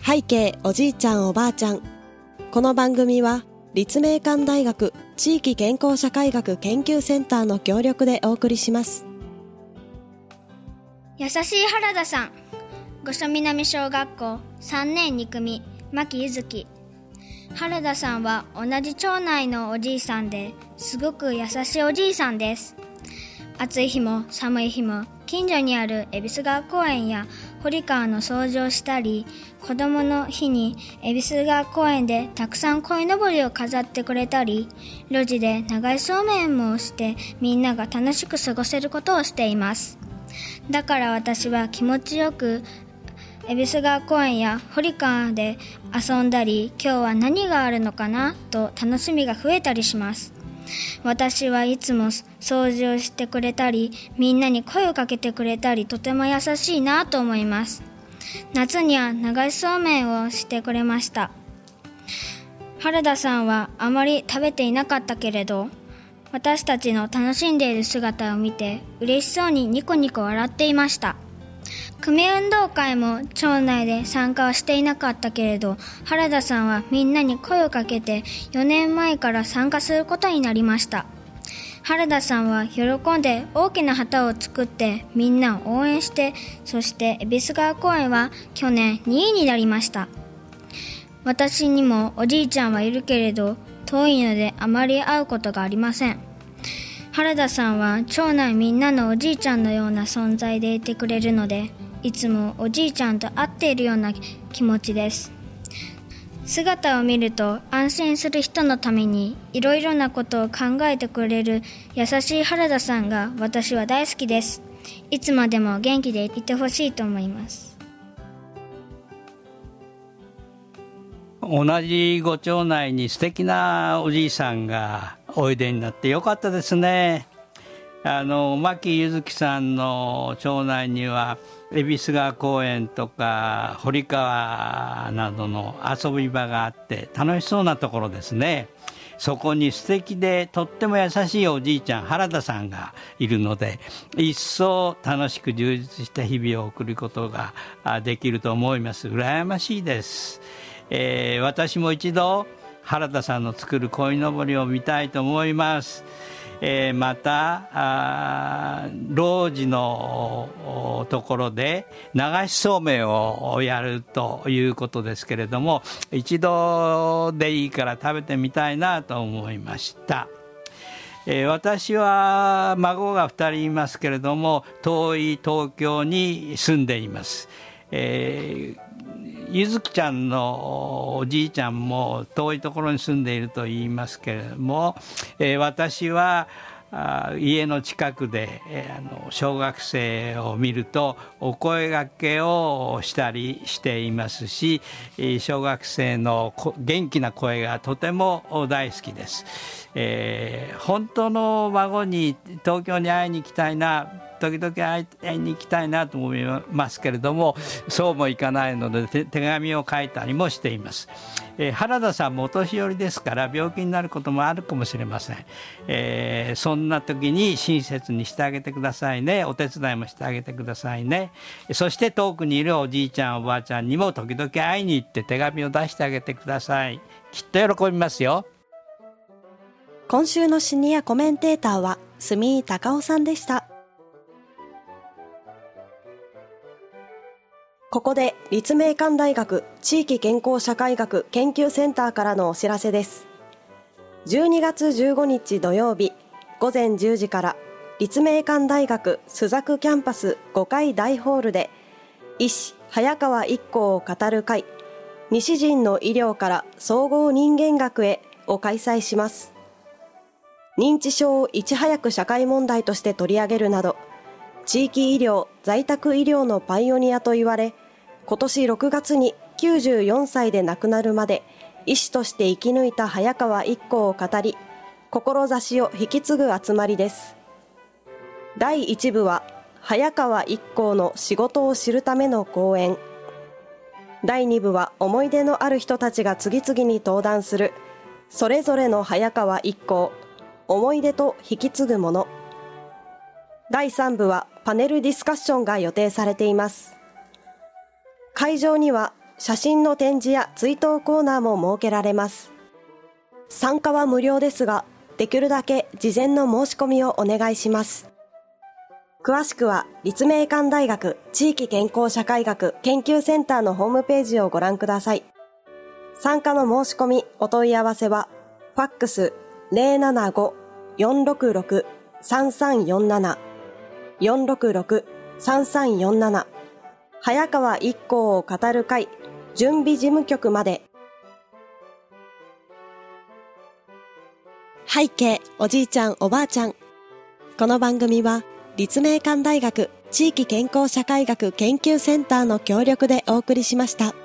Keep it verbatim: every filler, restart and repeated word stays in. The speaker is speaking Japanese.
背景おじいちゃんおばあちゃん。この番組は立命館大学地域健康社会学研究センターの協力でお送りします。 優しい原田さん、五所南小学校さんねんに組牧ゆずき。原田さんは同じ町内のおじいさんですごく優しいおじいさんです。暑い日も寒い日も近所にある恵比寿川公園や堀川の掃除をしたり、子供の日に恵比寿川公園でたくさん鯉のぼりを飾ってくれたり、路地で長いそうめんもしてみんなが楽しく過ごせることをしています。だから私は気持ちよく恵比寿川公園や堀川で遊んだり、今日は何があるのかなと楽しみが増えたりします。私はいつも掃除をしてくれたり、みんなに声をかけてくれたり、とても優しいなと思います。夏には流しそうめんをしてくれました。原田さんはあまり食べていなかったけれど、私たちの楽しんでいる姿を見て嬉しそうにニコニコ笑っていました。組運動会も町内で参加はしていなかったけれど、原田さんはみんなに声をかけてよねんまえから参加することになりました。原田さんは喜んで大きな旗を作ってみんなを応援して、そして恵比寿川公園は去年にいになりました。私にもおじいちゃんはいるけれど、遠いのであまり会うことがありません。原田さんは町内みんなのおじいちゃんのような存在でいてくれるので、いつもおじいちゃんと会っているような気持ちです。姿を見ると安心する人のためにいろいろなことを考えてくれる優しい原田さんが私は大好きです。いつまでも元気でいてほしいと思います。 同じご町内に素敵なおじいさんがおいでになってよかったですね。あの牧ゆずきさんの町内には恵比寿川公園とか堀川などの遊び場があって楽しそうなところですね。そこに素敵でとっても優しいおじいちゃん原田さんがいるので、一層楽しく充実した日々を送ることができると思います。羨ましいです。えー、私も一度原田さんの作る鯉のぼりを見たいと思います。えー、またあ老時のところで流しそうめんをやるということですけれども、一度でいいから食べてみたいなと思いました。えー、私は孫がふたりいますけれども、遠い東京に住んでいます。えーゆずきちゃんのおじいちゃんも遠いところに住んでいると言いますけれども、えー、私はあ家の近くで、えー、あの小学生を見るとお声掛けをしたりしていますし、小学生の元気な声がとても大好きです。えー、本当の孫に東京に会いに行きたいな、時々会いに行きたいなと思いますけれども、そうもいかないので 手, 手紙を書いたりもしています。えー、原田さんもお年寄りですから病気になることもあるかもしれません。えー、そんな時に親切にしてあげてくださいね。お手伝いもしてあげてくださいね。そして遠くにいるおじいちゃんおばあちゃんにも時々会いに行って手紙を出してあげてください。きっと喜びますよ。 今週のシニアコメンテーターは住井隆夫さんでした。ここで立命館大学地域健康社会学研究センターからのお知らせです。じゅうにがつじゅうごにち土曜日ごぜんじゅうじから立命館大学朱雀キャンパスごかい大ホールで医師早川一行を語る会、西陣の医療から総合人間学へを開催します。認知症をいち早く社会問題として取り上げるなど、地域医療、在宅医療のパイオニアと言われ、今年ろくがつにきゅうじゅうよんさいで亡くなるまで医師として生き抜いた早川一行を語り、志を引き継ぐ集まりです。だいいち部は早川一行の仕事を知るための講演、だいに部は思い出のある人たちが次々に登壇するそれぞれの早川一行、思い出と引き継ぐもの、だいさん部はパネルディスカッションが予定されています。会場には写真の展示や追悼コーナーも設けられます。参加は無料ですが、できるだけ事前の申し込みをお願いします。詳しくは立命館大学地域健康社会学研究センターのホームページをご覧ください。参加の申し込みお問い合わせはファックス ゼロななご よんろくろく さんさんよんなな よんろくろく さんさんよんなな早川一行を語る会準備事務局まで。背景おじいちゃんおばあちゃん。この番組は立命館大学地域健康社会学研究センターの協力でお送りしました。